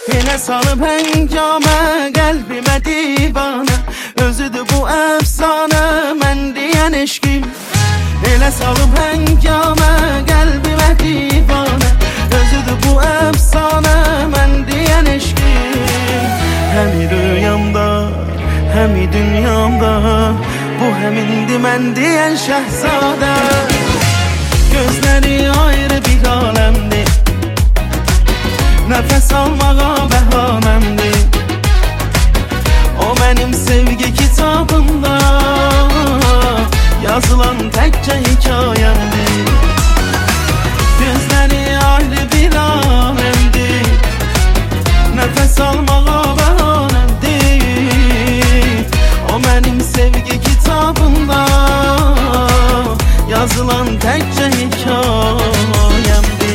Elə salıb həngamə, qəlbimə divanə, özüdür bu əfsanə, mən deyən eşqim. Elə salıb həngamə, qəlbimə divanə, özüdür bu əfsanə, mən deyən eşqim. Həmi rüyamda, həmi dünyamda, bu həmindir mən deyən şəhzadə. Gözləri ayrı bir aləmdir, nefes almağa bəhanəmdir. O mənim sevgi kitabımda yazılan təkcə hikayəmdir. Gözləri ayrı bir aləmdir, nefes almağa bəhanəmdir. O mənim sevgi kitabımda yazılan təkcə hikayəmdir.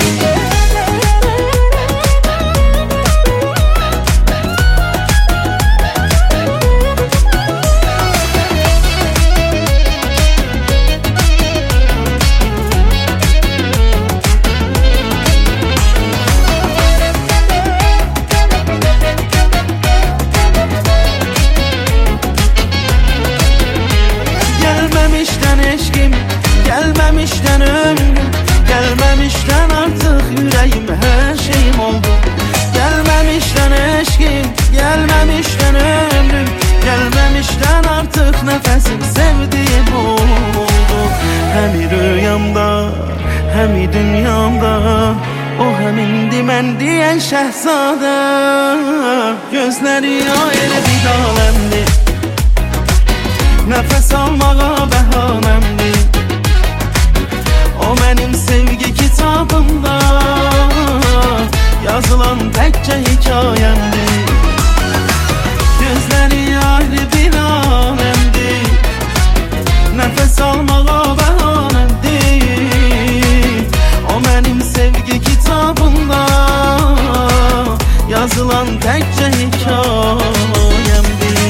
Gelmemişten ömrüm, gelmemişten artık yüreğim, her şeyim oldu. Gelmemişten eşkim, gelmemişten ömrüm, gelmemişten artık nefesim, sevdiğim oldu. Hem rüyamda, hem dünyamda, o həmindir mən deyən şəhzadə. Gözləri ayrı bir aləmdir, nefes almağa bəhanəmdir. O mənim sevgi kitabımda yazılan təkcə hikayəmdir. Gözləri ayrı bir aləmdir, nefes almağa bəhanəmdir. O mənim sevgi kitabımda yazılan təkcə hikayəmdir.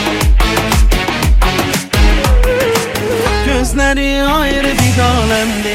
Gözləri ayrı bir aləmdir,